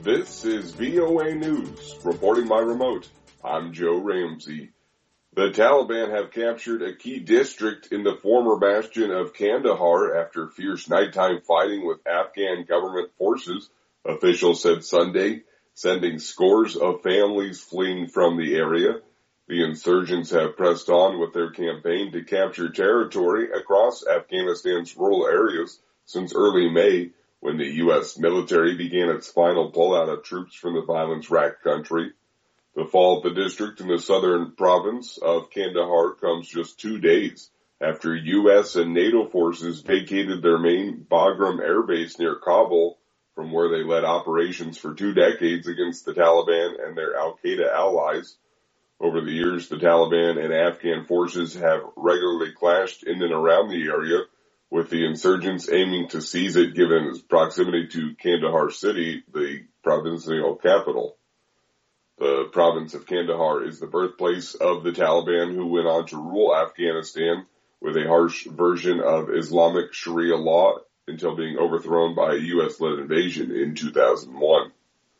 This is VOA News, reporting by remote. I'm Joe Ramsey. The Taliban have captured a key district in the former bastion of Kandahar after fierce nighttime fighting with Afghan government forces, officials said Sunday, sending scores of families fleeing from the area. The insurgents have pressed on with their campaign to capture territory across Afghanistan's rural areas since early May, when the U.S. military began its final pullout of troops from the violence-racked country. The fall of the district in the southern province of Kandahar comes just 2 days after U.S. and NATO forces vacated their main Bagram air base near Kabul, from where they led operations for 2 decades against the Taliban and their al-Qaeda allies. Over the years, the Taliban and Afghan forces have regularly clashed in and around the area, with the insurgents aiming to seize it given its proximity to Kandahar city, the provincial capital. The province of Kandahar is the birthplace of the Taliban, who went on to rule Afghanistan with a harsh version of Islamic Sharia law until being overthrown by a U.S.-led invasion in 2001.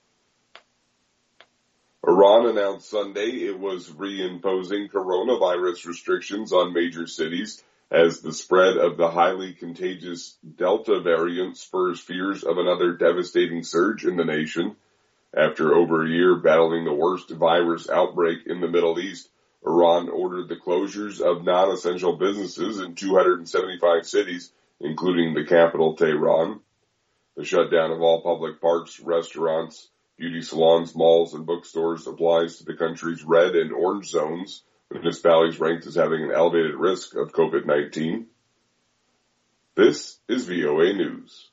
Iran announced Sunday it was reimposing coronavirus restrictions on major cities as the spread of the highly contagious Delta variant spurs fears of another devastating surge in the nation. After over a year battling the worst virus outbreak in the Middle East, Iran ordered the closures of non-essential businesses in 275 cities, including the capital, Tehran. The shutdown of all public parks, restaurants, beauty salons, malls, and bookstores applies to the country's red and orange zones, municipalities ranked as having an elevated risk of COVID-19. This is VOA News.